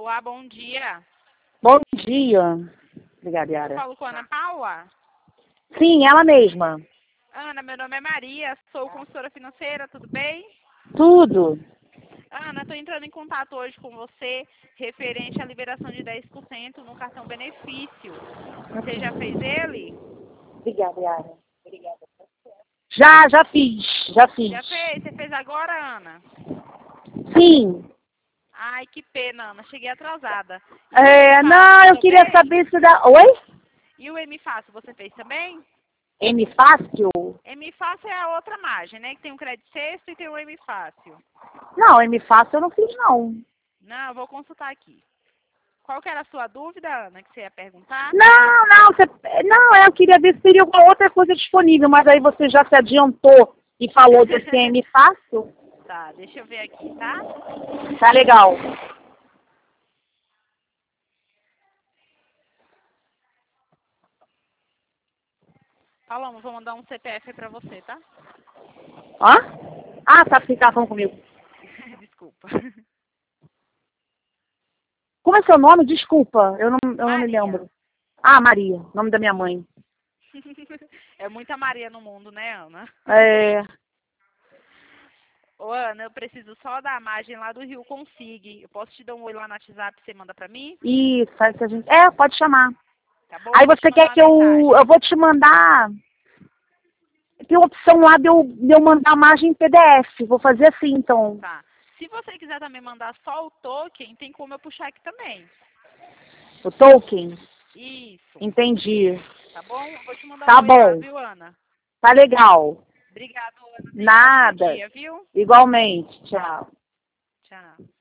Olá, bom dia. Bom dia. Obrigada, Eu Yara. falo com a Ana Paula. Sim, ela mesma. Ana, meu nome é Maria, sou consultora financeira, tudo bem? Tudo. Ana, estou entrando em contato hoje com você referente à liberação de 10% no cartão benefício. Você já fez ele? Obrigada, Yara. Já fiz. Já fez? Você fez agora, Ana? Sim. Ai, que pena, Ana, cheguei atrasada. Não, eu queria saber se dá... Oi? E o M-Fácil, você fez também? M-Fácil? M-Fácil é a outra margem, né? Que tem o crédito sexto e tem o M-Fácil. Não, M-Fácil eu não fiz, não. Não, eu vou consultar aqui. Qual que era a sua dúvida, Ana, que você ia perguntar? Não, eu queria ver se teria alguma outra coisa disponível, mas aí você já se adiantou e falou desse M-Fácil? Tá, deixa eu ver aqui, tá? Tá legal. Paloma, vou mandar um CPF pra você, tá? Hã? Ah, tá, porque tá falando comigo. Desculpa. Como é seu nome? Desculpa, eu não me Maria. lembro. Ah, Maria, nome da minha mãe. É muita Maria no mundo, né, Ana? É... Ô, Ana, eu preciso só da margem lá do Rio Consig. Eu posso te dar um oi lá no WhatsApp, você manda pra mim? Isso, aí se a gente... pode chamar. Tá bom? Aí Vou te você mandar quer uma que eu mensagem. vou te mandar... Tem uma opção lá de eu mandar a margem em PDF. Vou fazer assim, então. Tá. Se você quiser também mandar só o token, tem como eu puxar aqui também. O token? Isso. Entendi. Tá bom? Eu vou te mandar Tá um oi lá, bom. viu, Ana? Tá legal. Obrigado, Ana. Tenha um ótimo Nada. dia, viu? Igualmente. Tchau. Tchau.